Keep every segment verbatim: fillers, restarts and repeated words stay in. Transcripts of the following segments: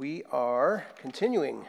We are continuing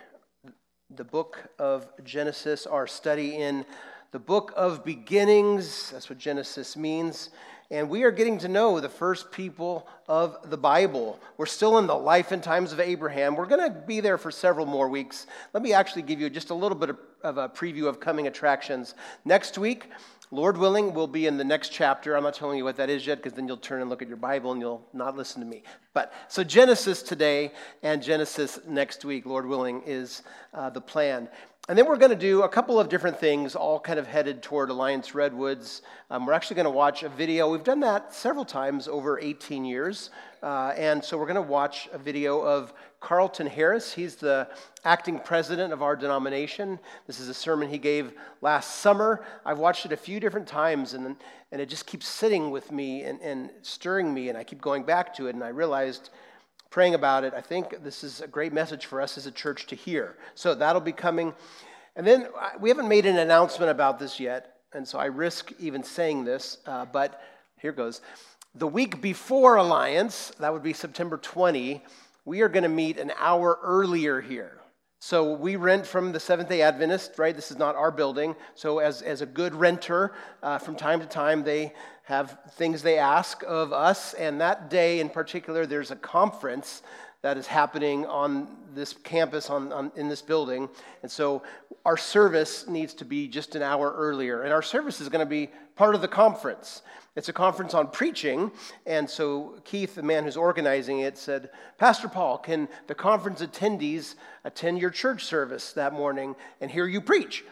the book of Genesis, our study in the book of beginnings. That's what Genesis means. And we are getting to know the first people of the Bible. We're still in the life and times of Abraham. We're going to be there for several more weeks. Let me actually give you just a little bit of, of a preview of coming attractions. Next week, Lord willing, we'll be in the next chapter. I'm not telling you what that is yet, because then you'll turn and look at your Bible and you'll not listen to me. But so Genesis today and Genesis next week, Lord willing, is uh, the plan. And then we're going to do a couple of different things, all kind of headed toward Alliance Redwoods. Um, we're actually going to watch a video. We've done that several times over eighteen years. Uh, and so we're going to watch a video of Carlton Harris. He's the acting president of our denomination. This is a sermon he gave last summer. I've watched it a few different times, and, and it just keeps sitting with me and, and stirring me, and I keep going back to it, and I realized, praying about it, I think this is a great message for us as a church to hear. So that'll be coming. And then we haven't made an announcement about this yet, and so I risk even saying this, uh, but here goes. The week before Alliance, that would be September twentieth, we are going to meet an hour earlier here. So we rent from the Seventh-day Adventist, right? This is not our building. So as, as a good renter, uh, from time to time, they have things they ask of us. And that day in particular, there's a conference that is happening on this campus, on, on in this building. And so our service needs to be just an hour earlier. And our service is going to be part of the conference. It's a conference on preaching, and so Keith, the man who's organizing it, said, Pastor Paul, can the conference attendees attend your church service that morning and hear you preach?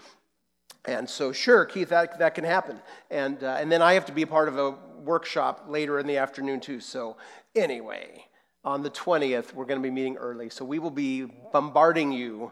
And so, sure, Keith, that, that can happen. And, uh, and then I have to be a part of a workshop later in the afternoon, too. So anyway, on the twentieth, we're going to be meeting early, so we will be bombarding you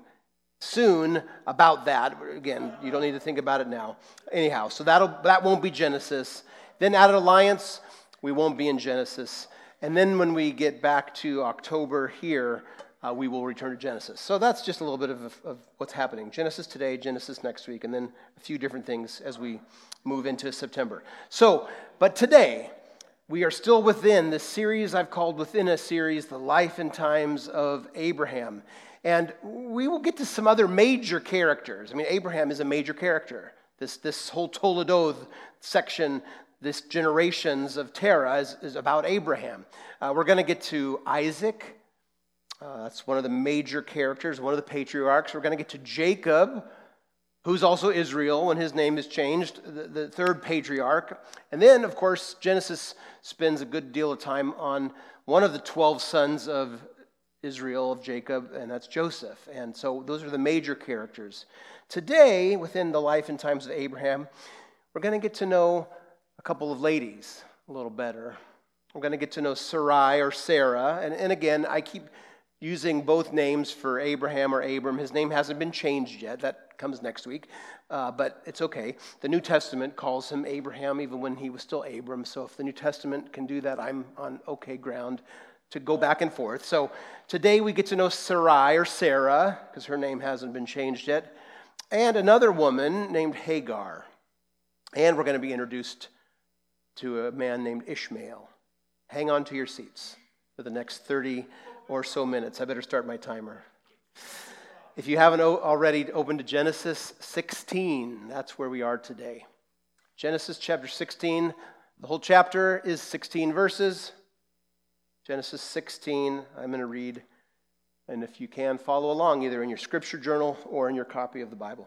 soon about that. Again, you don't need to think about it now. Anyhow, so that'll that won't be Genesis. Then out at Alliance, we won't be in Genesis. And then when we get back to October here, uh, we will return to Genesis. So that's just a little bit of, of what's happening. Genesis today, Genesis next week, and then a few different things as we move into September. So, but today, we are still within this series I've called Within a Series, The Life and Times of Abraham. And we will get to some other major characters. I mean, Abraham is a major character. This, this whole Toledoth section, this generations of Terah is, is about Abraham. Uh, we're going to get to Isaac. Uh, that's one of the major characters, one of the patriarchs. We're going to get to Jacob, who's also Israel when his name is changed, the, the third patriarch. And then, of course, Genesis spends a good deal of time on one of the twelve sons of Israel, of Jacob, and that's Joseph. And so those are the major characters. Today, within the life and times of Abraham, we're going to get to know a couple of ladies a little better. We're going to get to know Sarai or Sarah. And, and again, I keep using both names for Abraham or Abram. His name hasn't been changed yet. That comes next week. Uh, but it's okay. The New Testament calls him Abraham even when he was still Abram. So if the New Testament can do that, I'm on okay ground to go back and forth. So today we get to know Sarai or Sarah, because her name hasn't been changed yet, and another woman named Hagar. And we're going to be introduced to a man named Ishmael. Hang on to your seats for the next thirty or so minutes. I better start my timer. If you haven't already opened to Genesis sixteen, that's where we are today. Genesis chapter sixteen, the whole chapter is sixteen verses. Genesis sixteen, I'm going to read, and if you can, follow along either in your scripture journal or in your copy of the Bible.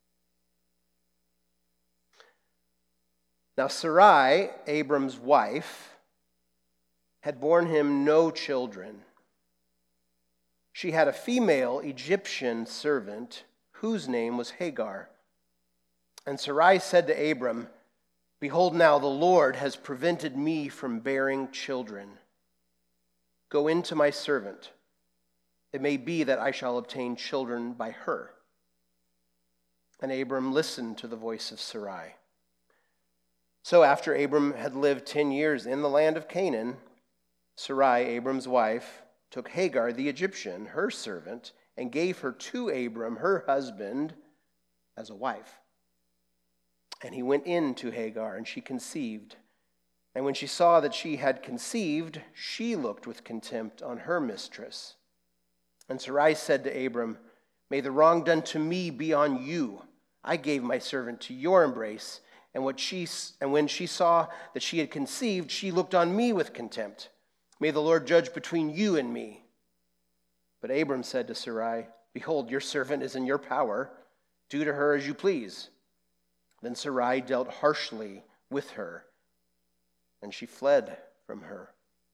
Now Sarai, Abram's wife, had borne him no children. She had a female Egyptian servant whose name was Hagar. And Sarai said to Abram, Behold now, the Lord has prevented me from bearing children. Go in to my servant. It may be that I shall obtain children by her. And Abram listened to the voice of Sarai. So after Abram had lived ten years in the land of Canaan, Sarai, Abram's wife, took Hagar the Egyptian, her servant, and gave her to Abram, her husband, as a wife. And he went in to Hagar, and she conceived. And when she saw that she had conceived, she looked with contempt on her mistress. And Sarai said to Abram, "May the wrong done to me be on you. I gave my servant to your embrace, and what she and when she saw that she had conceived, she looked on me with contempt. May the Lord judge between you and me." But Abram said to Sarai, "Behold, your servant is in your power. Do to her as you please." Then Sarai dealt harshly with her, and she fled from her.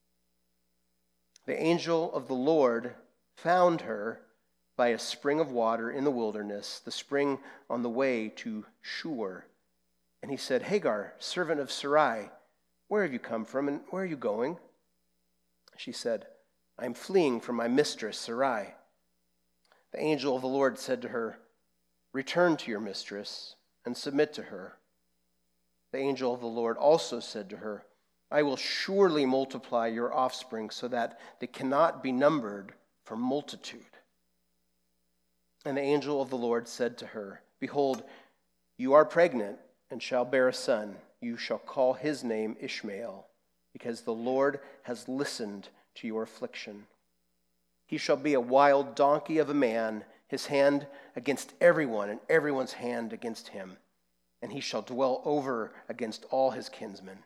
The angel of the Lord found her by a spring of water in the wilderness, the spring on the way to Shur. And he said, "Hagar, servant of Sarai, where have you come from and where are you going?" She said, "I am fleeing from my mistress Sarai." The angel of the Lord said to her, "Return to your mistress and submit to her." The angel of the Lord also said to her, "I will surely multiply your offspring so that they cannot be numbered for multitude." And the angel of the Lord said to her, "Behold, you are pregnant and shall bear a son. You shall call his name Ishmael, because the Lord has listened to your affliction. He shall be a wild donkey of a man, his hand against everyone, and everyone's hand against him. And he shall dwell over against all his kinsmen."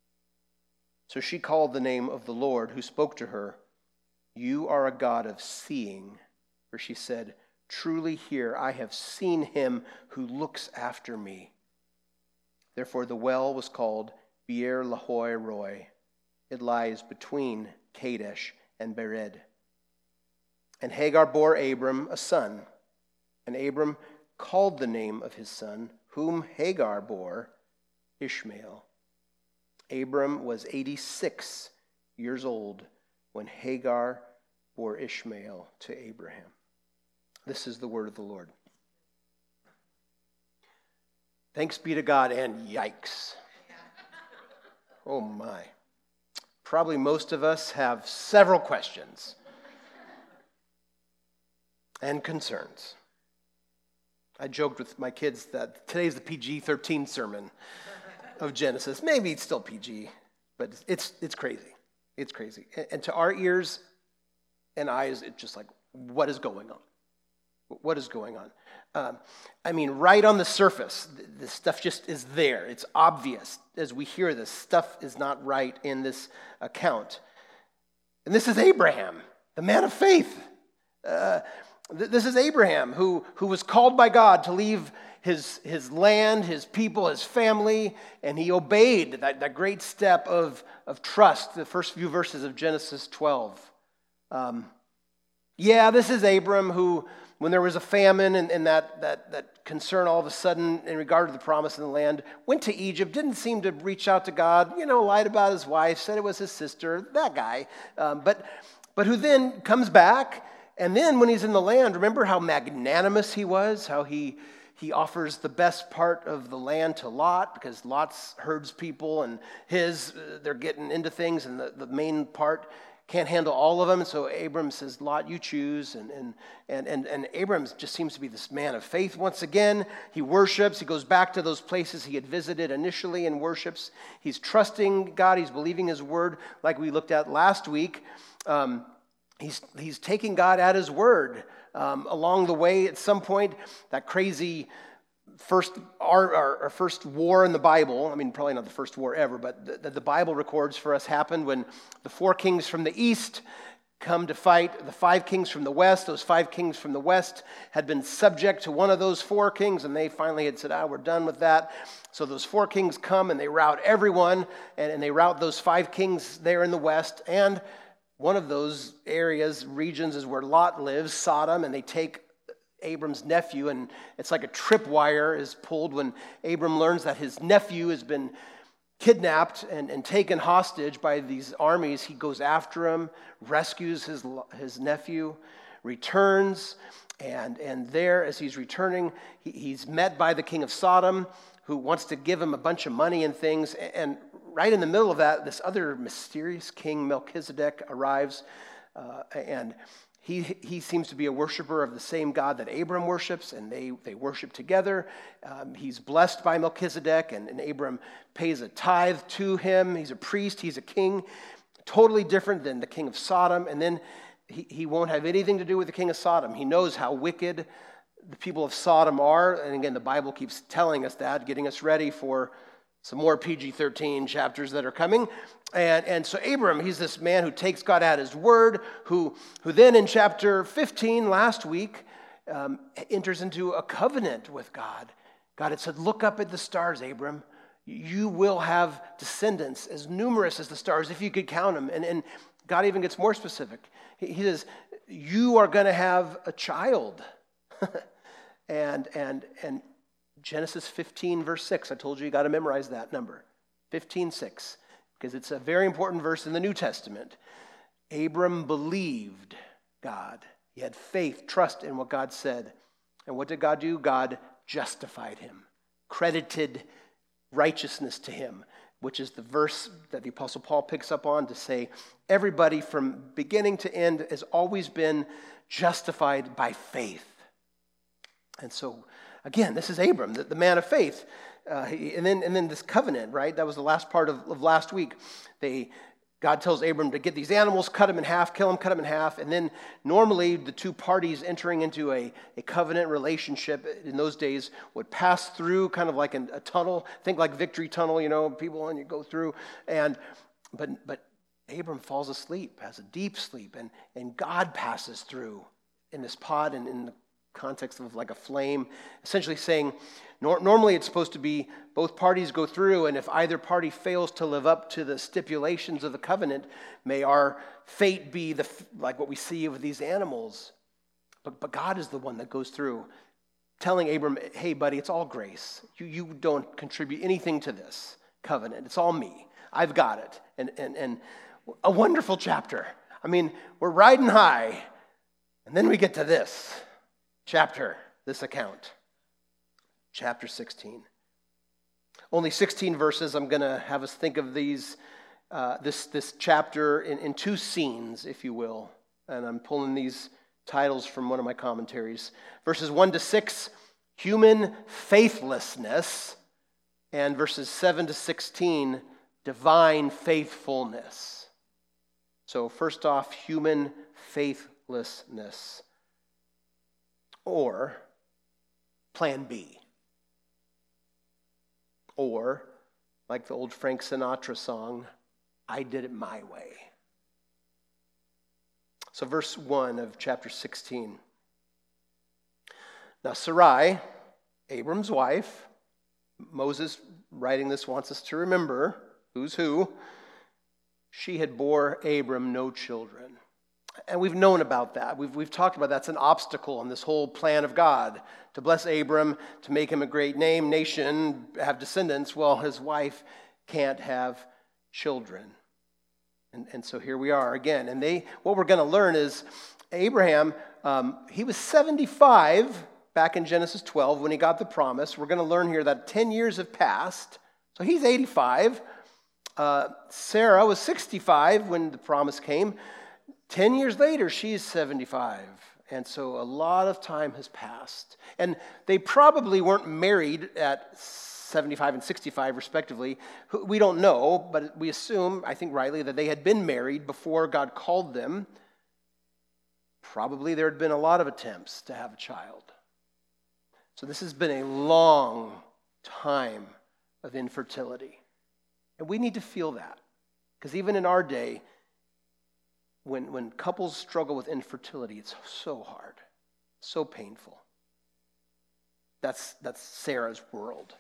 So she called the name of the Lord who spoke to her, "You are a God of seeing." For she said, "Truly here I have seen him who looks after me." Therefore the well was called Beer Lahoi Roi. It lies between Kadesh and Bered. And Hagar bore Abram a son, and Abram called the name of his son, whom Hagar bore, Ishmael. Abram was eighty-six years old when Hagar bore Ishmael to Abraham. This is the word of the Lord. Thanks be to God, and yikes. Oh my. Probably most of us have several questions and concerns. I joked with my kids that today's the P G thirteen sermon of Genesis. Maybe it's still P G, but it's it's crazy. It's crazy. And, and to our ears and eyes, it's just like, what is going on? What is going on? Um, I mean, right on the surface, this stuff just is there. It's obvious as we hear this. Stuff is not right in this account. And this is Abraham, the man of faith. Uh, th- this is Abraham who, who was called by God to leave his, his land, his people, his family, and he obeyed that, that great step of, of trust, the first few verses of Genesis twelve. Um, yeah, this is Abram who, when there was a famine and, and that, that, that concern all of a sudden in regard to the promise in the land, went to Egypt, didn't seem to reach out to God, you know, lied about his wife, said it was his sister, that guy. Um, but, but who then comes back, and then when he's in the land, remember how magnanimous he was, how he, he offers the best part of the land to Lot, because Lot's herds people, and his, uh, they're getting into things, and the, the main part can't handle all of them. And so Abram says, "Lot, you choose." And, and, and, and, and Abram just seems to be this man of faith once again. He worships. He goes back to those places he had visited initially and worships. He's trusting God. He's believing his word like we looked at last week. Um, he's, he's taking God at his word. Um, along the way, at some point, that crazy First, our, our, our first war in the Bible, I mean, probably not the first war ever, but that the Bible records for us happened when the four kings from the east come to fight the five kings from the west. Those five kings from the west had been subject to one of those four kings, and they finally had said, ah, we're done with that. So those four kings come and they rout everyone, and, and they rout those five kings there in the west. And one of those areas, regions, is where Lot lives, Sodom, and they take Abram's nephew, and it's like a tripwire is pulled when Abram learns that his nephew has been kidnapped and, and taken hostage by these armies. He goes after him, rescues his, his nephew, returns, and, and there, as he's returning, he, he's met by the king of Sodom, who wants to give him a bunch of money and things, and right in the middle of that, this other mysterious king, Melchizedek, arrives, uh, and He he seems to be a worshiper of the same God that Abram worships, and they, they worship together. Um, he's blessed by Melchizedek, and, and Abram pays a tithe to him. He's a priest, he's a king, totally different than the king of Sodom. And then he, he won't have anything to do with the king of Sodom. He knows how wicked the people of Sodom are. And again, the Bible keeps telling us that, getting us ready for some more P G thirteen chapters that are coming. And, and so Abram, he's this man who takes God at his word, who, who then in chapter fifteen last week um, enters into a covenant with God. God had said, look up at the stars, Abram. You will have descendants as numerous as the stars, if you could count them. And, and God even gets more specific. He, he says, you are going to have a child. and, and, and Genesis fifteen, verse six, I told you you got to memorize that number, fifteen six, because it's a very important verse in the New Testament. Abram believed God. He had faith, trust in what God said. And what did God do? God justified him, credited righteousness to him, which is the verse that the Apostle Paul picks up on to say everybody from beginning to end has always been justified by faith. And so, again, this is Abram, the, the man of faith. Uh, he, and then and then this covenant, right? That was the last part of, of last week. They, God tells Abram to get these animals, cut them in half, kill them, cut them in half. And then normally the two parties entering into a, a covenant relationship in those days would pass through kind of like an, a tunnel. Think like Victory Tunnel, you know, people and you go through. And but but Abram falls asleep, has a deep sleep, and, and God passes through in this pod and in the context of like a flame, essentially saying, nor- normally it's supposed to be both parties go through, and if either party fails to live up to the stipulations of the covenant, may our fate be the like what we see with these animals. But, but God is the one that goes through, telling Abram, hey, buddy, it's all grace. You, you don't contribute anything to this covenant. It's all me. I've got it. And, and, and a wonderful chapter. I mean, we're riding high, and then we get to this chapter, this account, chapter sixteen. Only sixteen verses. I'm going to have us think of these, uh, this this chapter in, in two scenes, if you will. And I'm pulling these titles from one of my commentaries. Verses one to six, human faithlessness, and verses seven to sixteen, divine faithfulness. So first off, human faithlessness. Or plan B. Or, like the old Frank Sinatra song, I did it my way. So verse one of chapter sixteen. Now Sarai, Abram's wife, Moses writing this wants us to remember who's who. She had bore Abram no children. And we've known about that. We've, we've talked about that's an obstacle in this whole plan of God, to bless Abram, to make him a great name, nation, have descendants. Well, his wife can't have children. And, and so here we are again. And they, what we're going to learn is Abraham, um, he was seventy-five back in Genesis twelve when he got the promise. We're going to learn here that ten years have passed. So he's eighty-five. Uh, Sarah was sixty-five when the promise came. Ten years later, she's seventy-five. And so a lot of time has passed. And they probably weren't married at seventy-five and sixty-five, respectively. We don't know, but we assume, I think rightly, that they had been married before God called them. Probably there had been a lot of attempts to have a child. So this has been a long time of infertility. And we need to feel that. Because even in our day, When when couples struggle with infertility, it's so hard, so painful. That's that's Sarah's world.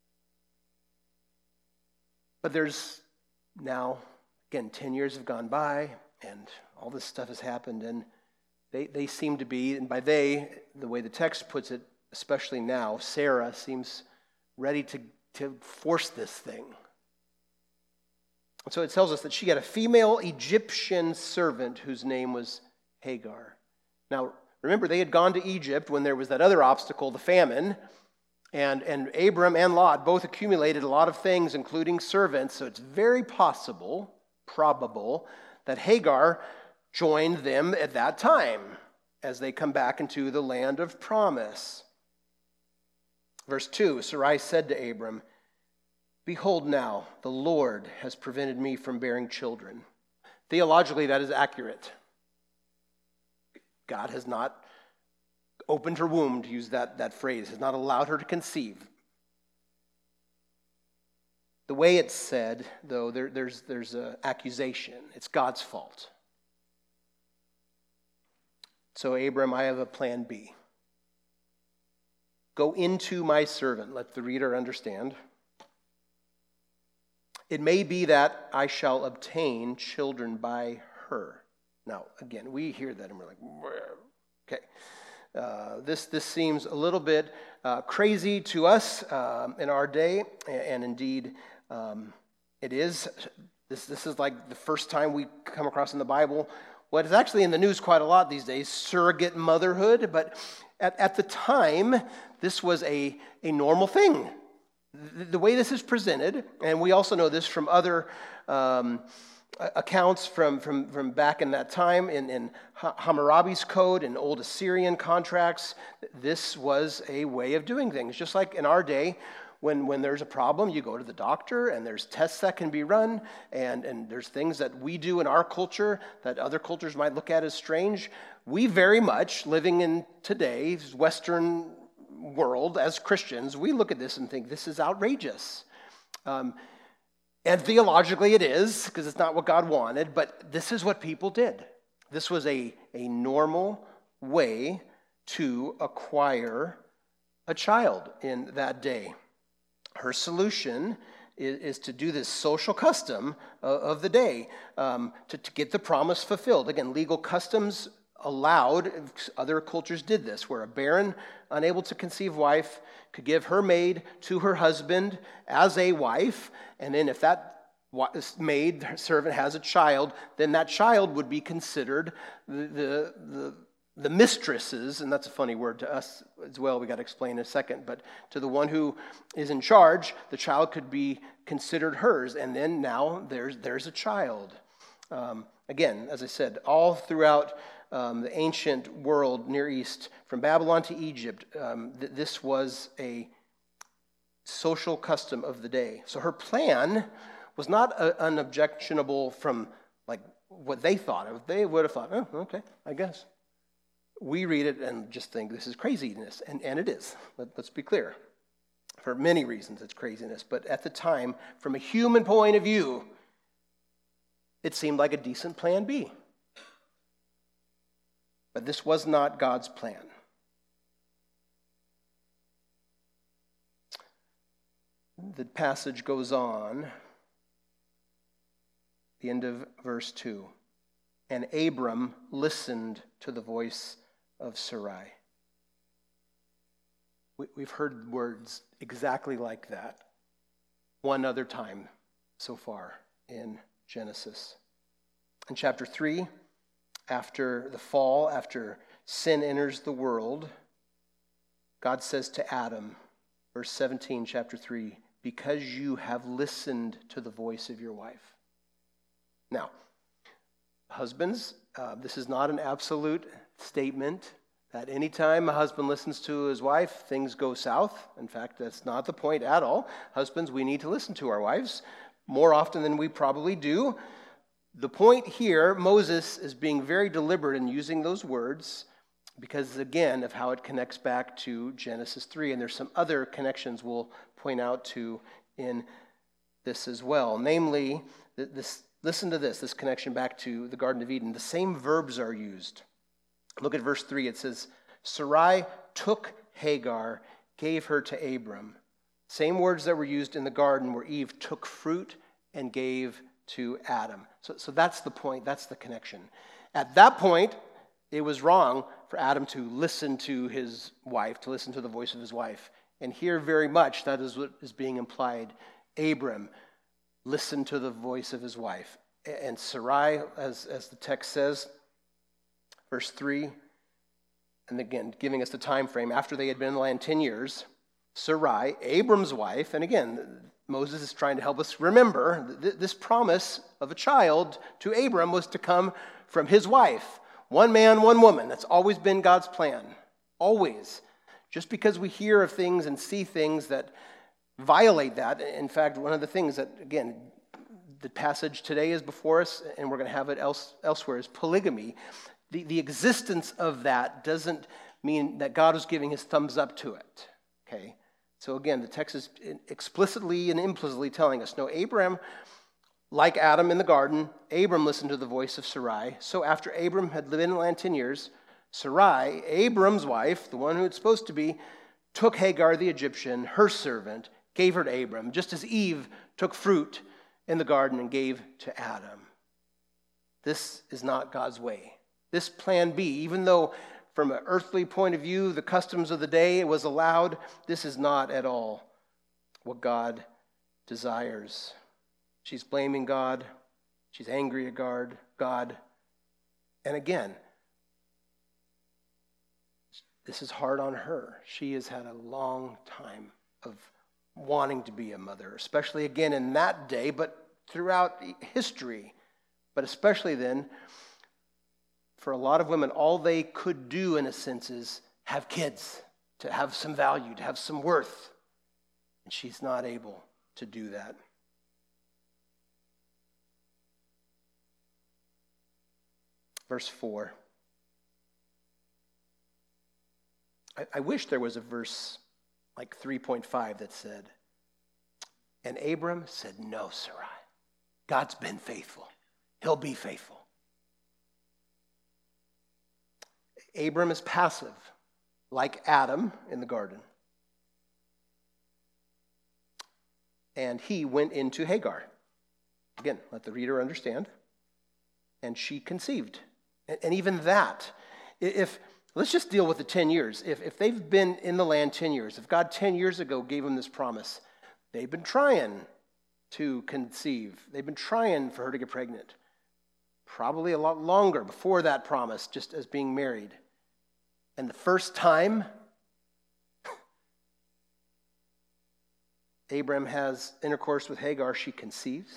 But there's now, again, ten years have gone by, and all this stuff has happened, and they, they seem to be, and by they, the way the text puts it, especially now, Sarah seems ready to, to force this thing. So it tells us that she had a female Egyptian servant whose name was Hagar. Now, remember, they had gone to Egypt when there was that other obstacle, the famine, and, and Abram and Lot both accumulated a lot of things, including servants, so it's very possible, probable, that Hagar joined them at that time as they come back into the land of promise. Verse two, Sarai said to Abram, "Behold now, the Lord has prevented me from bearing children." Theologically, that is accurate. God has not opened her womb, to use that, that phrase, has not allowed her to conceive. The way it's said, though, there, there's there's an accusation. It's God's fault. So, Abram, I have a plan B. Go into my servant. Let the reader understand. It may be that I shall obtain children by her. Now, again, we hear that and we're like, okay. Uh, this this seems a little bit uh, crazy to us um, in our day, and, and indeed um, it is. This this is like the first time we come across in the Bible what is actually in the news quite a lot these days, surrogate motherhood. But at, at the time, this was a, a normal thing. The, the way this is presented, and we also know this from other um, accounts from, from, from back in that time in, in Hammurabi's code and old Assyrian contracts, this was a way of doing things. Just like in our day, when, when there's a problem, you go to the doctor and there's tests that can be run, and, and there's things that we do in our culture that other cultures might look at as strange. We very much, living in today's Western world as Christians, we look at this and think this is outrageous. Um, And theologically it is, because it's not what God wanted, but this is what people did. This was a, a normal way to acquire a child in that day. Her solution is, is to do this social custom of, of the day, um, to, to get the promise fulfilled. Again, legal customs allowed, other cultures did this, where a barren, unable to conceive wife could give her maid to her husband as a wife, and then if that maid, servant, has a child, then that child would be considered the, the, the, the mistress's, and that's a funny word to us as well, we got to explain in a second, but to the one who is in charge, the child could be considered hers, and then now there's, there's a child. Um, again, as I said, all throughout Um, the ancient world, Near East, from Babylon to Egypt, um, th- this was a social custom of the day. So her plan was not a, unobjectionable from like what they thought of. They would have thought, oh, okay, I guess. We read it and just think this is craziness, and, and it is. Let, let's be clear. For many reasons it's craziness, but at the time, from a human point of view, it seemed like a decent plan B. But this was not God's plan. The passage goes on, the end of verse two. And Abram listened to the voice of Sarai. We've heard words exactly like that one other time so far in Genesis. In chapter three, after the fall, after sin enters the world, God says to Adam, verse seventeen, chapter three, because you have listened to the voice of your wife. Now, husbands, uh, this is not an absolute statement that anytime a husband listens to his wife, things go south. In fact, that's not the point at all. Husbands, we need to listen to our wives more often than we probably do. The point here, Moses is being very deliberate in using those words because, again, of how it connects back to Genesis three. And there's some other connections we'll point out to in this as well. Namely, this, listen to this, this connection back to the Garden of Eden. The same verbs are used. Look at verse three. It says, Sarai took Hagar, gave her to Abram. Same words that were used in the garden where Eve took fruit and gave to Adam. So, so that's the point. That's the connection. At that point, it was wrong for Adam to listen to his wife, to listen to the voice of his wife. And here very much that is what is being implied. Abram listened to the voice of his wife. And Sarai, as, as the text says, verse three, and again, giving us the time frame, after they had been in the land ten years, Sarai, Abram's wife, and again, Moses is trying to help us remember th- this promise of a child to Abram was to come from his wife. One man, one woman. That's always been God's plan. Always. Just because we hear of things and see things that violate that. In fact, one of the things that, again, the passage today is before us, and we're going to have it else, elsewhere, is polygamy. the, the existence of that doesn't mean that God was giving his thumbs up to it. Okay? So again, the text is explicitly and implicitly telling us, no, Abraham, like Adam in the garden, Abram listened to the voice of Sarai. So after Abram had lived in the land ten years, Sarai, Abram's wife, the one who it's supposed to be, took Hagar the Egyptian, her servant, gave her to Abram, just as Eve took fruit in the garden and gave to Adam. This is not God's way. This plan B, even though from an earthly point of view, the customs of the day was allowed, this is not at all what God desires. She's blaming God. She's angry at God. God. And again, this is hard on her. She has had a long time of wanting to be a mother, especially again in that day, but throughout history. But especially then, for a lot of women, all they could do in a sense is have kids, to have some value, to have some worth. And she's not able to do that. Verse four. I, I wish there was a verse like three point five that said, and Abram said, no, Sarai. God's been faithful. He'll be faithful. Abram is passive, like Adam in the garden. And he went into Hagar. Again, let the reader understand. And she conceived. And, and even that, if, let's just deal with the ten years. If, if they've been in the land ten years, if God ten years ago gave them this promise, they've been trying to conceive. They've been trying for her to get pregnant. Probably a lot longer before that promise, just as being married. And the first time Abram has intercourse with Hagar, she conceives.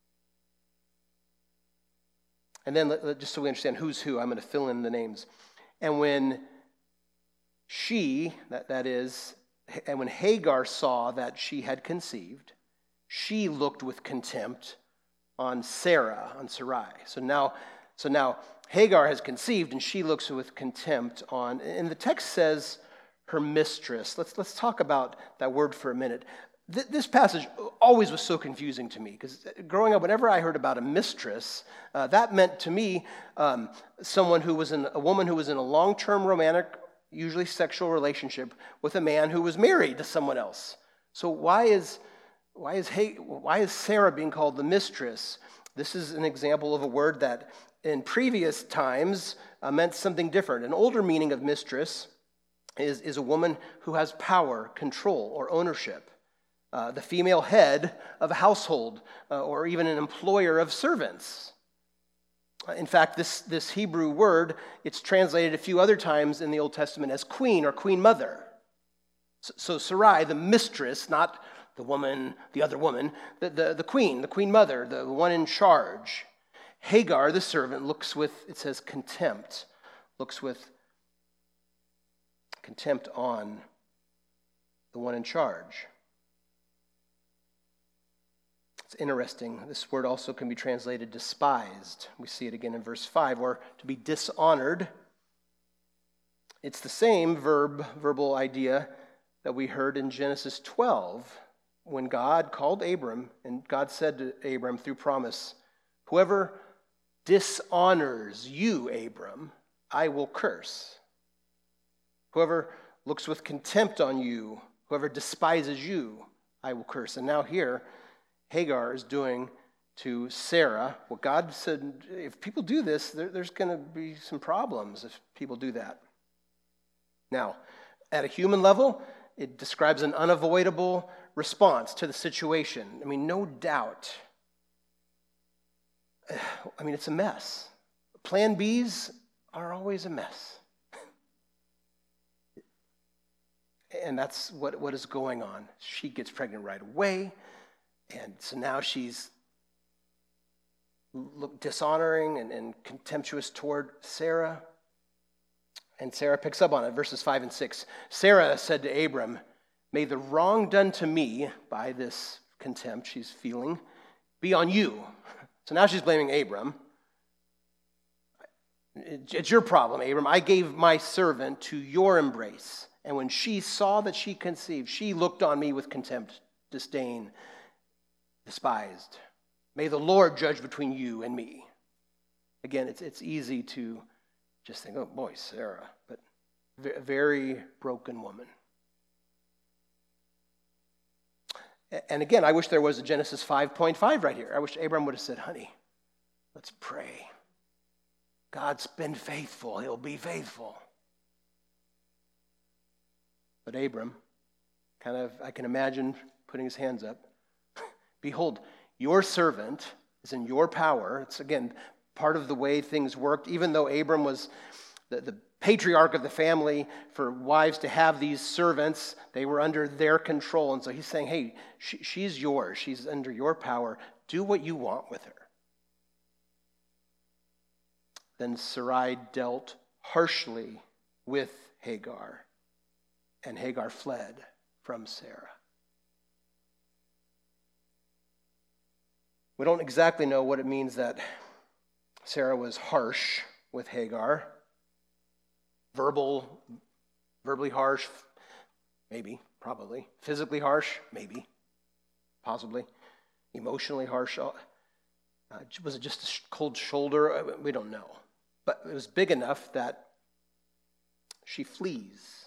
And then, just so we understand who's who, I'm going to fill in the names. And when she, that, that is, and when Hagar saw that she had conceived, she looked with contempt on Sarah, on Sarai. So now, so now Hagar has conceived, and she looks with contempt on, and the text says her mistress. Let's, let's talk about that word for a minute. Th- this passage always was so confusing to me, because growing up, whenever I heard about a mistress, uh, that meant to me um, someone who was in, a woman who was in a long-term romantic, usually sexual relationship with a man who was married to someone else. So why is why is why is Sarah being called the mistress? This is an example of a word that in previous times uh, meant something different. An older meaning of mistress is, is a woman who has power, control, or ownership. Uh, the female head of a household, uh, or even an employer of servants. Uh, in fact, this, this Hebrew word, it's translated a few other times in the Old Testament as queen or queen mother. So, so Sarai, the mistress, not the woman, the other woman, the, the, the queen, the queen mother, the one in charge. Hagar, the servant, looks with, it says, contempt, looks with contempt on the one in charge. It's interesting. This word also can be translated despised. We see it again in verse five, or to be dishonored. It's the same verb, verbal idea that we heard in Genesis twelve, when God called Abram, and God said to Abram through promise, whoever dishonors you, Abram, I will curse. Whoever looks with contempt on you, whoever despises you, I will curse. And now here, Hagar is doing to Sarah what God said, if people do this, there, there's going to be some problems if people do that. Now, at a human level, it describes an unavoidable response to the situation. I mean, no doubt. I mean, it's a mess. Plan Bs are always a mess. And that's what, what is going on. She gets pregnant right away. And so now she's look, dishonoring and, and contemptuous toward Sarah. And Sarah picks up on it, verses five and six. Sarah said to Abram, may the wrong done to me by this contempt she's feeling be on you. So now she's blaming Abram. It's your problem, Abram. I gave my servant to your embrace. And when she saw that she conceived, she looked on me with contempt, disdain, despised. May the Lord judge between you and me. Again, it's it's easy to just think, oh boy, Sarah, but a very broken woman. And again, I wish there was a Genesis five point five right here. I wish Abram would have said, honey, let's pray. God's been faithful. He'll be faithful. But Abram, kind of, I can imagine putting his hands up. Behold, your servant is in your power. It's, again, part of the way things worked. Even though Abram was the, the patriarch of the family, for wives to have these servants, they were under their control. And so he's saying, hey, she, she's yours. She's under your power. Do what you want with her. Then Sarai dealt harshly with Hagar, and Hagar fled from Sarah. We don't exactly know what it means that Sarah was harsh with Hagar. Verbal, verbally harsh, maybe, probably. Physically harsh, maybe, possibly. Emotionally harsh. Uh, was it just a cold shoulder? We don't know. But it was big enough that she flees.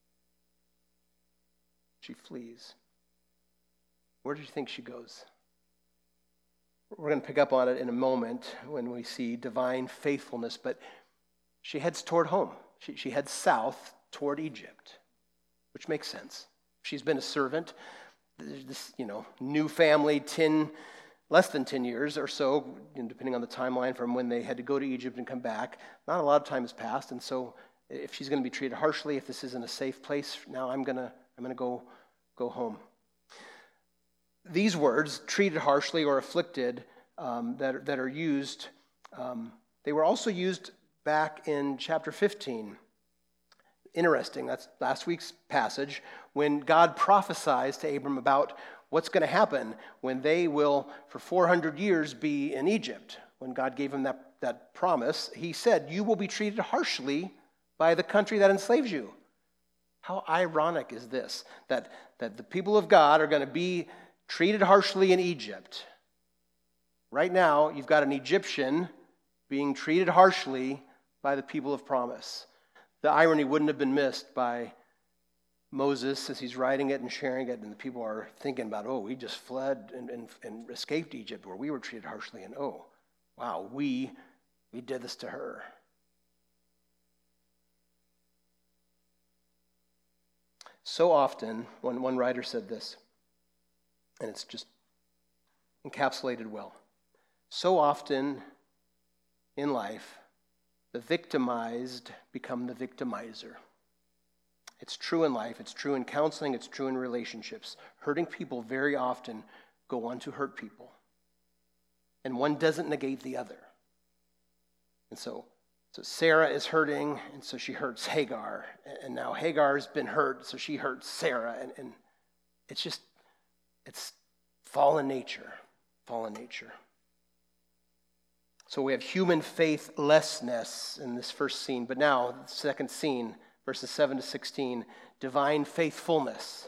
She flees. Where do you think she goes? We're going to pick up on it in a moment when we see divine faithfulness, but she heads toward home. She, she heads south toward Egypt, which makes sense. She's been a servant. There's this, you know, new family, ten, less than ten years or so, depending on the timeline from when they had to go to Egypt and come back. Not a lot of time has passed, and so if she's going to be treated harshly, if this isn't a safe place, now I'm going to I'm going to go go home. These words, treated harshly or afflicted, um, that, that are used, um, they were also used back in chapter fifteen. Interesting, that's last week's passage, when God prophesies to Abram about what's going to happen when they will, for four hundred years, be in Egypt. When God gave him that, that promise, he said, you will be treated harshly by the country that enslaves you. How ironic is this, that, that the people of God are going to be treated harshly in Egypt. Right now, you've got an Egyptian being treated harshly by the people of promise. The irony wouldn't have been missed by Moses as he's writing it and sharing it, and the people are thinking about, oh, we just fled and, and, and escaped Egypt where we were treated harshly, and oh, wow, we we did this to her. So often, one, one writer said this, and it's just encapsulated well. So often in life, the victimized become the victimizer. It's true in life, it's true in counseling, it's true in relationships. Hurting people very often go on to hurt people. And one doesn't negate the other. And so, so Sarah is hurting, and so she hurts Hagar. And now Hagar's been hurt, so she hurts Sarah. And, and it's just, it's fallen nature, fallen nature. So we have human faithlessness in this first scene. But now, the second scene, verses seven to sixteen, divine faithfulness.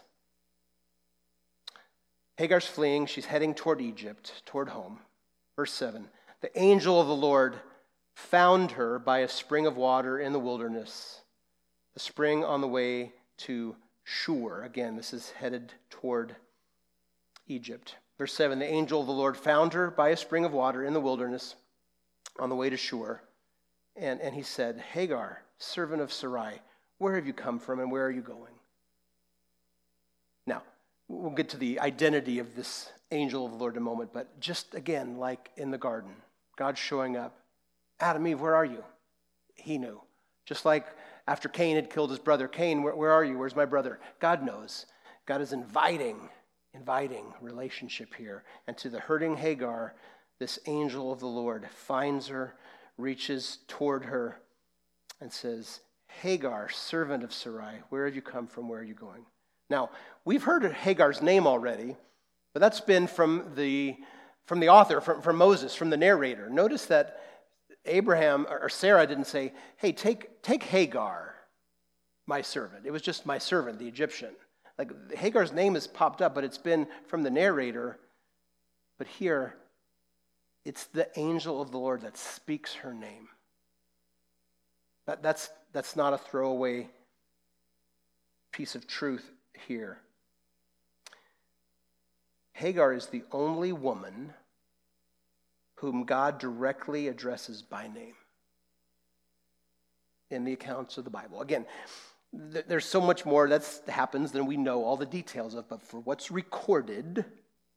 Hagar's fleeing. She's heading toward Egypt, toward home. Verse seven, the angel of the Lord found her by a spring of water in the wilderness, the spring on the way to Shur. Again, this is headed toward Egypt. Verse seven, the angel of the Lord found her by a spring of water in the wilderness on the way to Shur. And, and he said, Hagar, servant of Sarai, where have you come from and where are you going? Now, we'll get to the identity of this angel of the Lord in a moment, but just again, like in the garden, God's showing up. Adam, Eve, where are you? He knew. Just like after Cain had killed his brother, Cain, where, where are you? Where's my brother? God knows. God is inviting, inviting relationship here. And to the hurting Hagar, this angel of the Lord finds her, reaches toward her, and says, Hagar, servant of Sarai, where have you come from? Where are you going? Now, we've heard of Hagar's name already, but that's been from the from the author, from, from Moses, from the narrator. Notice that Abraham or Sarah didn't say, hey, take, take Hagar, my servant. It was just my servant, the Egyptian. Like Hagar's name has popped up, but it's been from the narrator. But here, it's the angel of the Lord that speaks her name. That, that's, that's not a throwaway piece of truth here. Hagar is the only woman whom God directly addresses by name in the accounts of the Bible. Again, th- there's so much more that happens than we know all the details of, but for what's recorded,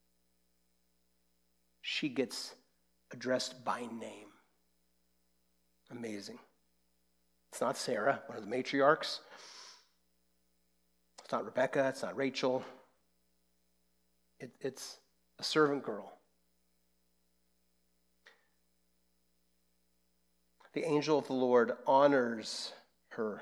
she gets addressed by name. Amazing. It's not Sarah, one of the matriarchs. It's not Rebecca. It's not Rachel. It, it's a servant girl. The angel of the Lord honors her.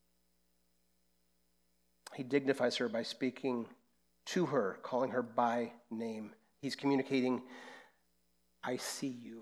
He dignifies her by speaking to her, calling her by name. He's communicating, I see you.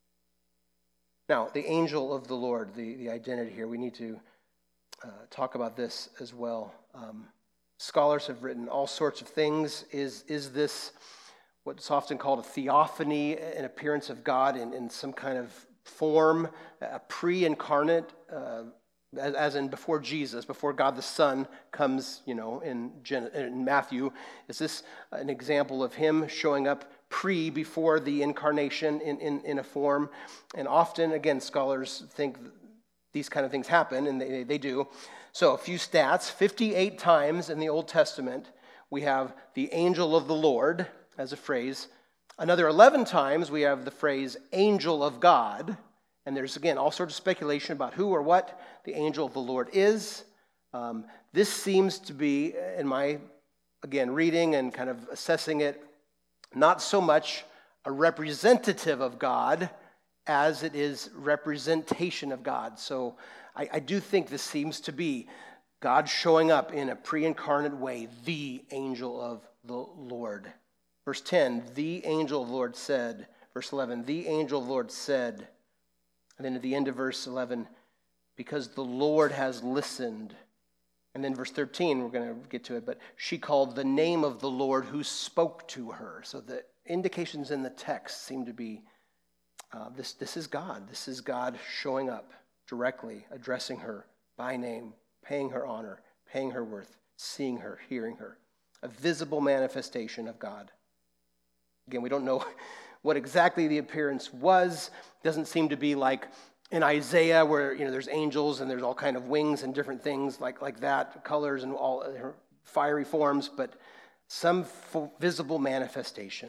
Now, the angel of the Lord, the, the identity here, we need to uh, talk about this as well. Um, scholars have written all sorts of things. Is, is this what's often called a theophany, an appearance of God in, in some kind of form, a pre-incarnate, uh, as, as in before Jesus, before God the Son comes, you know, in, Gen- in Matthew? Is this an example of him showing up pre, before the incarnation in, in, in a form? And often, again, scholars think these kind of things happen, and they, they do. So a few stats: fifty-eight times in the Old Testament, we have the angel of the Lord as a phrase. Another eleven times, we have the phrase angel of God. And there's, again, all sorts of speculation about who or what the angel of the Lord is. Um, this seems to be, in my, again, reading and kind of assessing it, not so much a representative of God as it is representation of God. So I, I do think this seems to be God showing up in a pre-incarnate way, the angel of the Lord. Verse ten, the angel of the Lord said. Verse eleven, the angel of the Lord said. And then at the end of verse eleven, because the Lord has listened. And then verse thirteen, we're going to get to it, but she called the name of the Lord who spoke to her. So the indications in the text seem to be, uh, this, this is God. This is God showing up directly, addressing her by name, paying her honor, paying her worth, seeing her, hearing her. A visible manifestation of God. Again, we don't know what exactly the appearance was. It doesn't seem to be like in Isaiah, where, you know, there's angels and there's all kind of wings and different things like, like that, colors and all fiery forms, but some visible manifestation.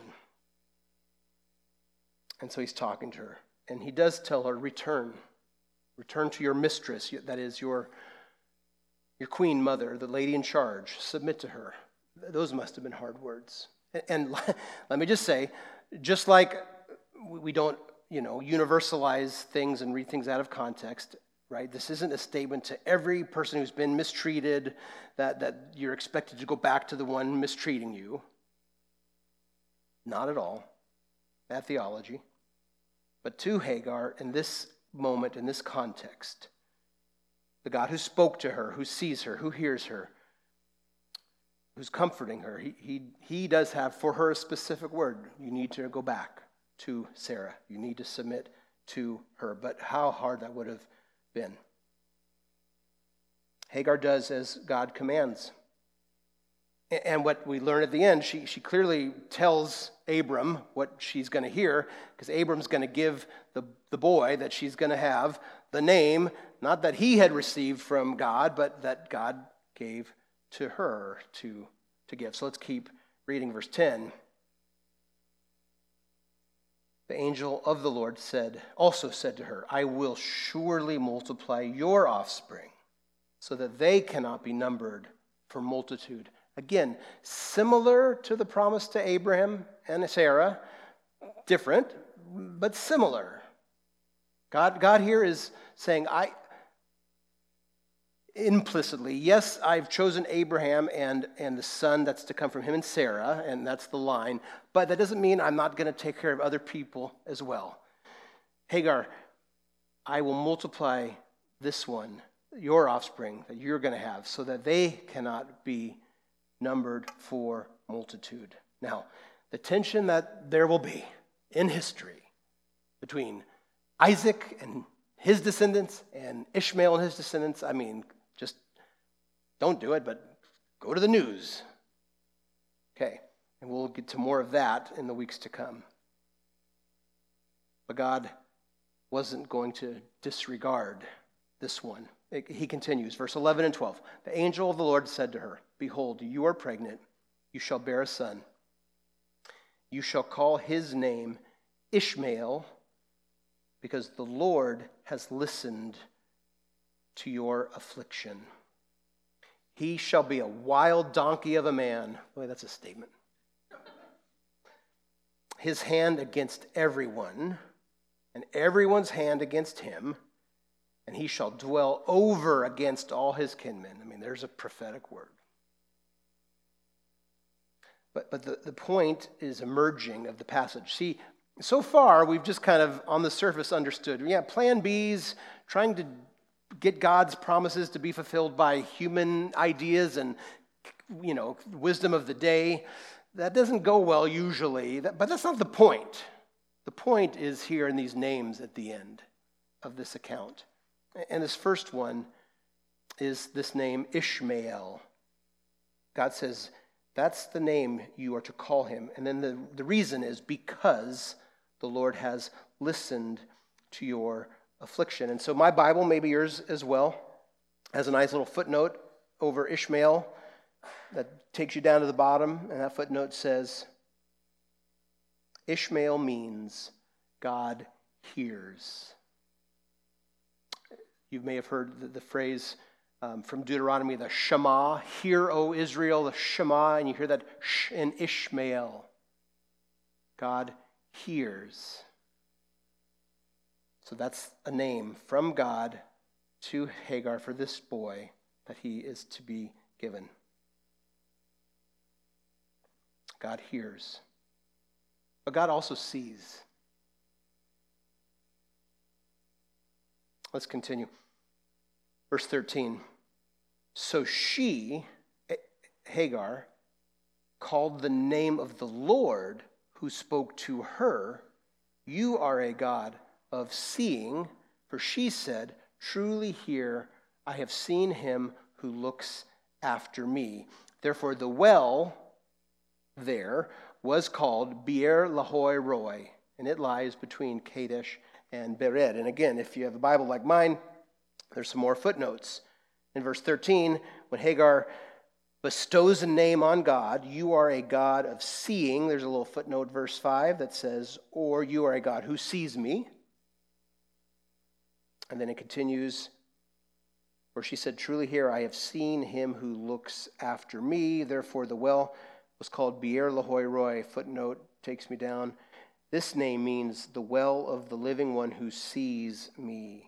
And so he's talking to her. And he does tell her, return. Return to your mistress, that is your, your queen mother, the lady in charge. Submit to her. Those must have been hard words. And let me just say, just like we don't, you know, universalize things and read things out of context, right? This isn't a statement to every person who's been mistreated that, that you're expected to go back to the one mistreating you. Not at all. Bad theology. But to Hagar, in this moment, in this context, the God who spoke to her, who sees her, who hears her, who's comforting her, he, he, he does have for her a specific word. You need to go back to Sarah. You need to submit to her. But how hard that would have been. Hagar does as God commands. And what we learn at the end, she, she clearly tells Abram what she's going to hear, because Abram's going to give the, the boy that she's going to have the name, not that he had received from God, but that God gave to her to, to give. So let's keep reading verse ten. The angel of the Lord said, also said to her, I will surely multiply your offspring so that they cannot be numbered for multitude. Again, similar to the promise to Abraham and Sarah, different, but similar. God, God here is saying, I implicitly, yes, I've chosen Abraham and, and the son that's to come from him and Sarah, and that's the line, but that doesn't mean I'm not going to take care of other people as well. Hagar, I will multiply this one, your offspring that you're going to have, so that they cannot be numbered for multitude. Now, the tension that there will be in history between Isaac and his descendants and Ishmael and his descendants, I mean, just don't do it, but go to the news. Okay, and we'll get to more of that in the weeks to come. But God wasn't going to disregard this one. He continues, verse eleven and twelve. The angel of the Lord said to her, behold, you are pregnant, you shall bear a son. You shall call his name Ishmael, because the Lord has listened to your affliction. He shall be a wild donkey of a man. Boy, that's a statement. His hand against everyone, and everyone's hand against him, and he shall dwell over against all his kinmen. I mean, there's a prophetic word. But, but the, the point is emerging of the passage. See, so far, we've just kind of, on the surface, understood. Yeah, plan B's, trying to get God's promises to be fulfilled by human ideas and, you know, wisdom of the day. That doesn't go well usually, that, but that's not the point. The point is here in these names at the end of this account. And this first one is this name Ishmael. God says, that's the name you are to call him. And then the, the reason is because the Lord has listened to your affliction. And so my Bible, maybe yours as well, has a nice little footnote over Ishmael that takes you down to the bottom. And that footnote says, Ishmael means God hears. You may have heard the, the phrase um, from Deuteronomy, the Shema, hear, O Israel, the Shema, and you hear that sh in Ishmael. God hears. So that's a name from God to Hagar for this boy that he is to be given. God hears. But God also sees. Let's continue. Verse thirteen. So she, Hagar, called the name of the Lord who spoke to her, you are a God of seeing, for she said, truly here I have seen him who looks after me. Therefore the well there was called Beer Lahai Roi, and it lies between Kadesh and Bered. And again, if you have a Bible like mine, there's some more footnotes. In verse thirteen, when Hagar bestows a name on God, you are a God of seeing. There's a little footnote, verse five, that says, or you are a God who sees me. And then it continues, where she said, truly here I have seen him who looks after me. Therefore the well was called Beer Lahai Roi. Footnote takes me down. This name means the well of the living one who sees me.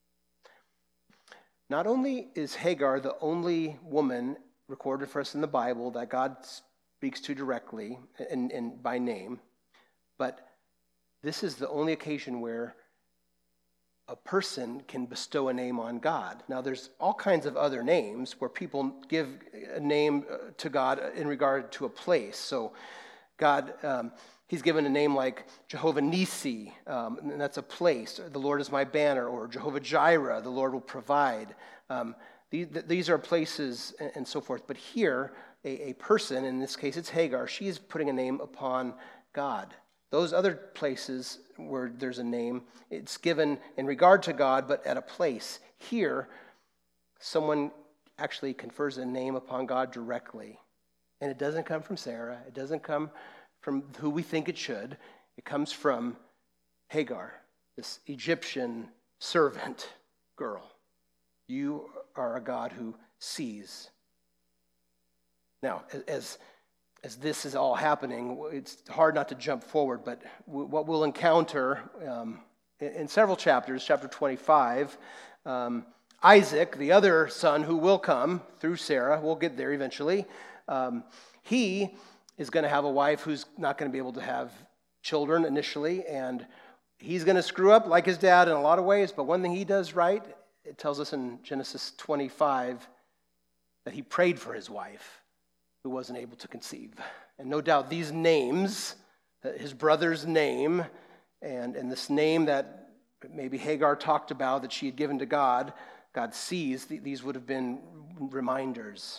Not only is Hagar the only woman recorded for us in the Bible that God speaks to directly and, and by name, but this is the only occasion where a person can bestow a name on God. Now, there's all kinds of other names where people give a name to God in regard to a place. So God, um, he's given a name like Jehovah Nissi, um, and that's a place. The Lord is my banner, or Jehovah Jireh, the Lord will provide. Um, these, these are places and, and so forth. But here, a, a person, in this case it's Hagar, she's putting a name upon God. Those other places where there's a name, it's given in regard to God, but at a place. Here, someone actually confers a name upon God directly. And it doesn't come from Sarah. It doesn't come from who we think it should. It comes from Hagar, this Egyptian servant girl. You are a God who sees. Now, as, as this is all happening, it's hard not to jump forward, but what we'll encounter um, in, in several chapters, chapter twenty-five, um, Isaac, the other son who will come through Sarah, we'll get there eventually, um, he is going to have a wife who's not going to be able to have children initially, and he's going to screw up like his dad in a lot of ways, but one thing he does right, it tells us in Genesis twenty-five that he prayed for his wife who wasn't able to conceive. And no doubt these names, his brother's name, and, and this name that maybe Hagar talked about that she had given to God, God sees, these would have been reminders.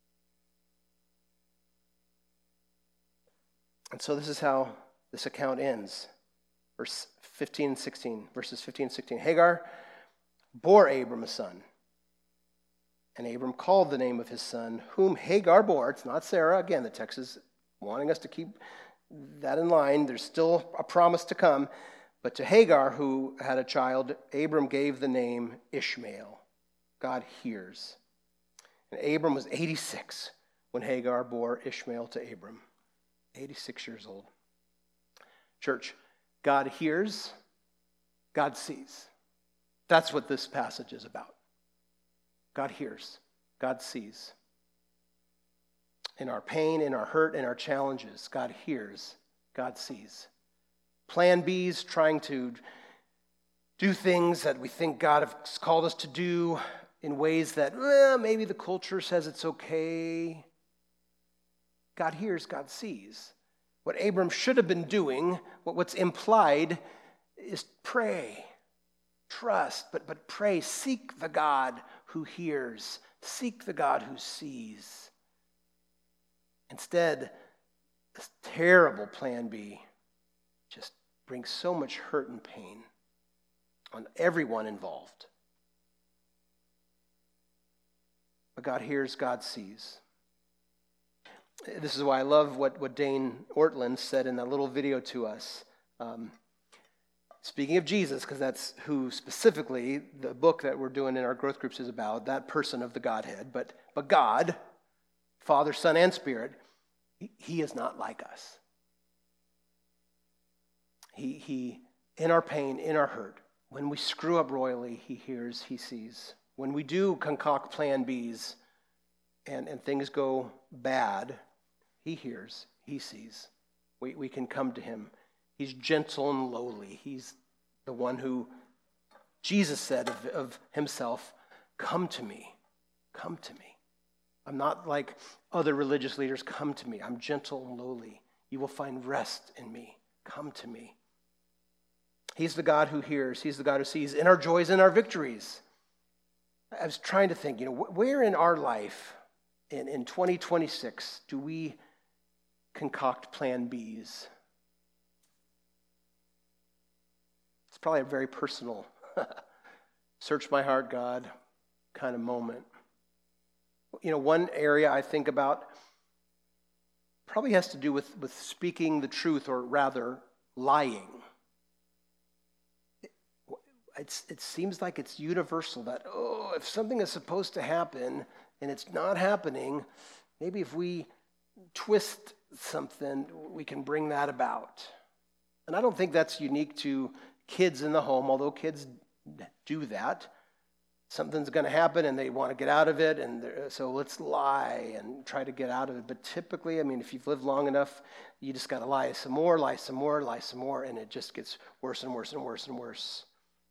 And so this is how this account ends. Verse fifteen and sixteen, verses fifteen and sixteen. Hagar bore Abram a son. And Abram called the name of his son, whom Hagar bore. It's not Sarah. Again, the text is wanting us to keep that in line. There's still a promise to come. But to Hagar, who had a child, Abram gave the name Ishmael. God hears. And Abram was eighty-six when Hagar bore Ishmael to Abram. eighty-six years old. Church, God hears, God sees. That's what this passage is about. God hears, God sees. In our pain, in our hurt, in our challenges, God hears, God sees. Plan Bs, trying to do things that we think God has called us to do in ways that, well, maybe the culture says it's okay. God hears, God sees. What Abram should have been doing, what, what's implied, is pray, trust, but, but pray, seek the God who hears, seek the God who sees. Instead, this terrible plan B just brings so much hurt and pain on everyone involved. But God hears, God sees. This is why I love what, what Dane Ortland said in that little video to us. Um, speaking of Jesus, because that's who specifically the book that we're doing in our growth groups is about, that person of the Godhead. But, but God, Father, Son, and Spirit, he, he is not like us. He, he, in our pain, in our hurt, when we screw up royally, he hears, he sees. When we do concoct plan Bs and, and things go bad, he hears, he sees. We, we can come to him. He's gentle and lowly. He's the one who, Jesus said of, of himself, come to me, come to me. I'm not like other religious leaders, come to me. I'm gentle and lowly. You will find rest in me. Come to me. He's the God who hears. He's the God who sees in our joys and our victories. I was trying to think, you know, where in our life in, in twenty twenty-six do we concoct plan Bs? It's probably a very personal, search my heart, God, kind of moment. You know, one area I think about probably has to do with, with speaking the truth, or rather, lying. It's, it seems like it's universal that, oh, if something is supposed to happen and it's not happening, maybe if we twist something, we can bring that about. And I don't think that's unique to kids in the home, although kids do that. Something's going to happen and they want to get out of it, and so let's lie and try to get out of it. But typically, I mean, if you've lived long enough, you just got to lie some more, lie some more, lie some more, and it just gets worse and worse and worse and worse.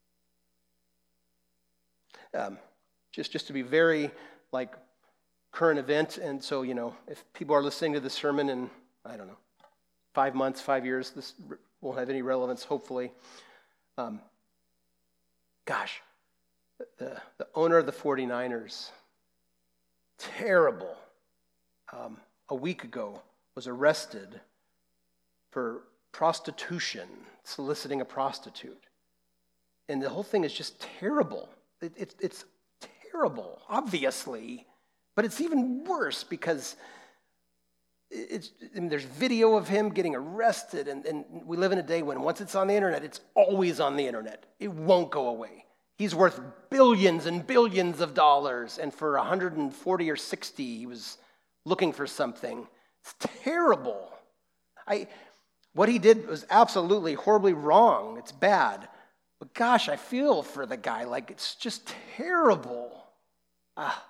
Um, just, just to be very, like, current event, and so, you know, if people are listening to this sermon in, I don't know, five months, five years, this won't have any relevance, hopefully. Um, gosh, the, the owner of the forty-niners, terrible, um, a week ago was arrested for prostitution, soliciting a prostitute. And the whole thing is just terrible. It, it, it's terrible, obviously, but it's even worse because it's, I mean, there's video of him getting arrested, and, and we live in a day when once it's on the internet, it's always on the internet. It won't go away. He's worth billions and billions of dollars, and for one hundred forty or sixty, he was looking for something. It's terrible. I, what he did was absolutely horribly wrong. It's bad. But gosh, I feel for the guy. Like, it's just terrible. Ah,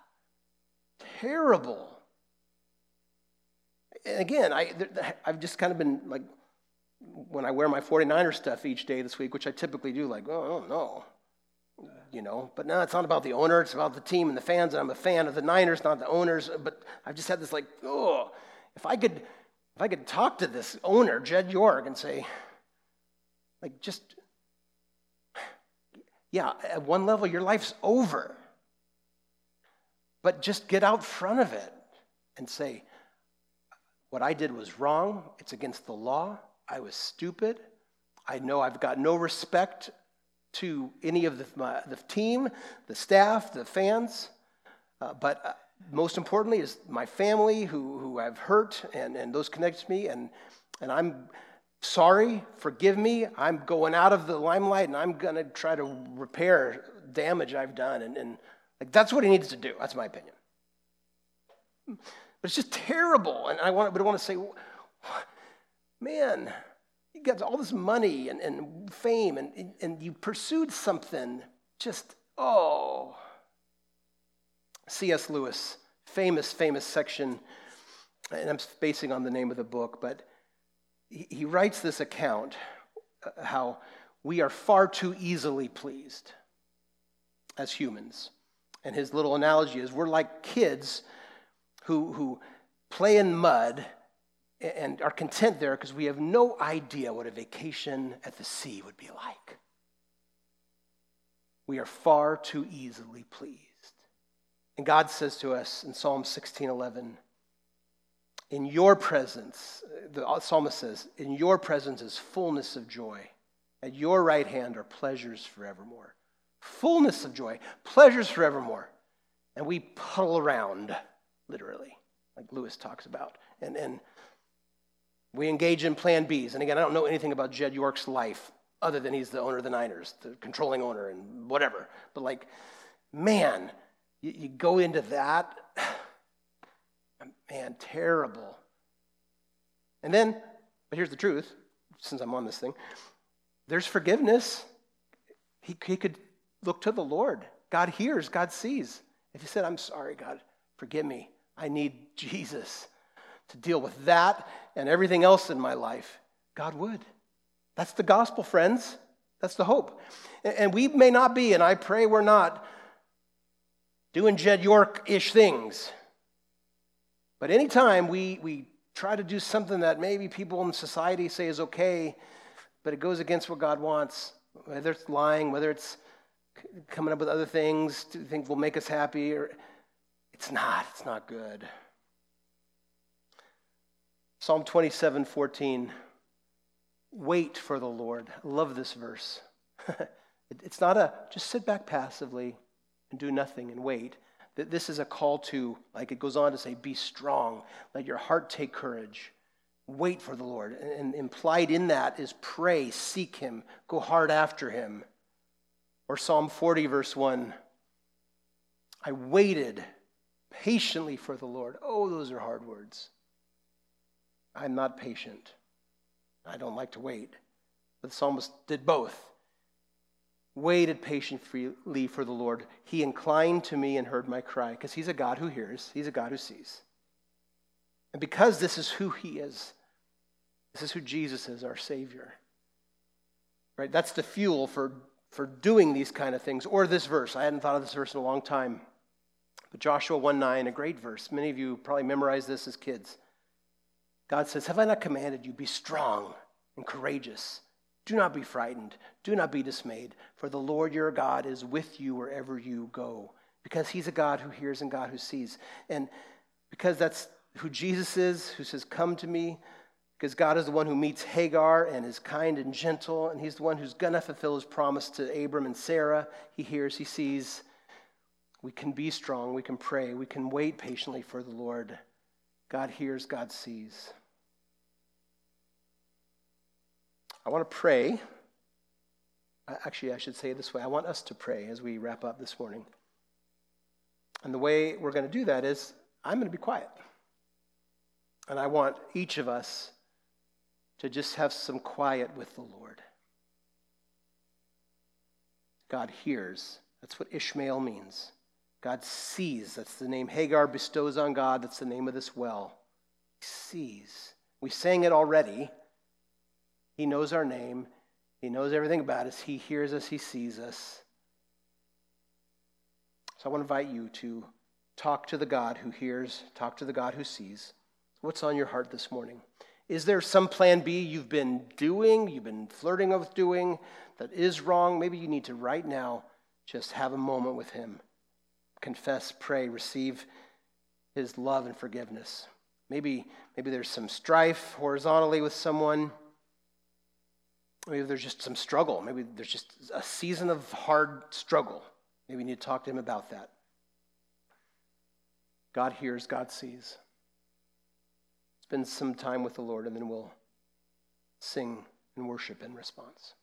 terrible. And again, I, I've just kind of been like when I wear my 49er stuff each day this week, which I typically do, like, oh, no, you know. But no, it's not about the owner. It's about the team and the fans. And I'm a fan of the Niners, not the owners. But I've just had this like, oh, if I could, if I could talk to this owner, Jed York, and say, like, just, yeah, at one level, your life's over. But just get out front of it and say, what I did was wrong. It's against the law. I was stupid. I know I've got no respect to any of the, my, the team, the staff, the fans. Uh, but uh, most importantly is my family who, who I've hurt and, and those connected to me. And, and I'm sorry. Forgive me. I'm going out of the limelight and I'm going to try to repair damage I've done. And, and like that's what he needs to do. That's my opinion. But it's just terrible. And I want, but I want to say, man, you got all this money and, and fame, and, and you pursued something just, oh. C S Lewis, famous, famous section, and I'm spacing on the name of the book, but he, he writes this account, uh, how we are far too easily pleased as humans. And his little analogy is we're like kids who, who play in mud and are content there because we have no idea what a vacation at the sea would be like. We are far too easily pleased. And God says to us in Psalm sixteen eleven, in your presence, the psalmist says, in your presence is fullness of joy. At your right hand are pleasures forevermore. Fullness of joy, pleasures forevermore. And we puddle around, literally, like Lewis talks about. And, and we engage in plan Bs. And again, I don't know anything about Jed York's life other than he's the owner of the Niners, the controlling owner and whatever. But like, man, you, you go into that, man, terrible. And then, but here's the truth, since I'm on this thing, there's forgiveness. He, he could look to the Lord. God hears, God sees. If he said, I'm sorry, God, forgive me. I need Jesus to deal with that and everything else in my life. God would. That's the gospel, friends. That's the hope. And we may not be, and I pray we're not, doing Jed York-ish things. But anytime we, we try to do something that maybe people in society say is okay, but it goes against what God wants, whether it's lying, whether it's coming up with other things to think will make us happy, or it's not. It's not good. Psalm twenty-seven fourteen. Wait for the Lord. I love this verse. It's not a just sit back passively and do nothing and wait. This is a call to, like it goes on to say, be strong. Let your heart take courage. Wait for the Lord. And implied in that is pray, seek him, go hard after him. Or Psalm forty, verse one. I waited patiently for the Lord. Oh, those are hard words. I'm not patient. I don't like to wait. But the psalmist did both. Waited patiently for the Lord. He inclined to me and heard my cry, because he's a God who hears. He's a God who sees. And because this is who he is, this is who Jesus is, our Savior. Right? That's the fuel for, for doing these kind of things. Or this verse. I hadn't thought of this verse in a long time. But Joshua one nine, a great verse. Many of you probably memorized this as kids. God says, have I not commanded you, be strong and courageous? Do not be frightened. Do not be dismayed. For the Lord your God is with you wherever you go. Because he's a God who hears and God who sees. And because that's who Jesus is, who says, come to me. Because God is the one who meets Hagar and is kind and gentle. And he's the one who's going to fulfill his promise to Abram and Sarah. He hears, he sees. We can be strong. We can pray. We can wait patiently for the Lord. God hears, God sees. I want to pray. Actually, I should say it this way. I want us to pray as we wrap up this morning. And the way we're going to do that is I'm going to be quiet. And I want each of us to just have some quiet with the Lord. God hears. That's what Ishmael means. God sees. That's the name Hagar bestows on God. That's the name of this well. He sees. We sang it already. He knows our name. He knows everything about us. He hears us. He sees us. So I want to invite you to talk to the God who hears, talk to the God who sees. What's on your heart this morning? Is there some plan B you've been doing, you've been flirting with doing that is wrong? Maybe you need to right now just have a moment with him. Confess, pray, receive his love and forgiveness. Maybe, maybe there's some strife horizontally with someone. Maybe there's just some struggle. Maybe there's just a season of hard struggle. Maybe you need to talk to him about that. God hears, God sees. Spend some time with the Lord, and then we'll sing and worship in response.